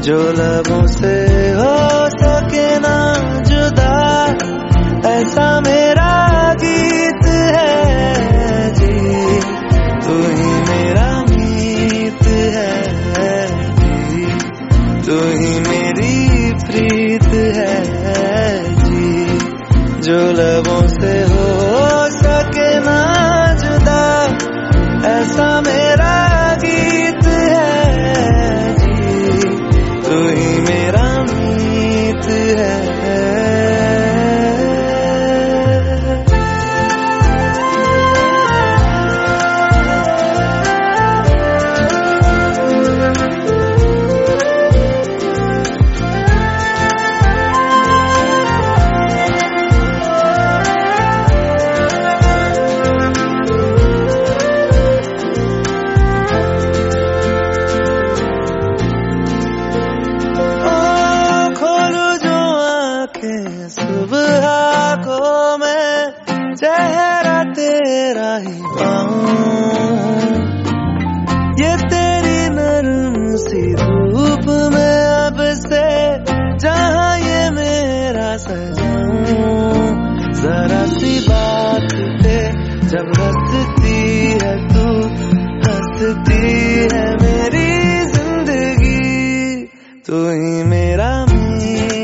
जो लबों से हो सके ना जुदा, ऐसा मेरा गीत है जी। तू ही मेरा मीत है जी, तू ही मेरी प्रीत है जी। जो लबों से हो सके ना जुदा, ऐसा मेरा गीत है जी। तू ही मेरा मीत है। सुबह को मैं चेहरा तेरा ही पाऊं, ये तेरी नरम सी धूप में अब से जहाँ ये मेरा सजाऊं। जरा सी बात पे जब हंसती है तू, हंसती है मेरी जिंदगी। तू ही मेरा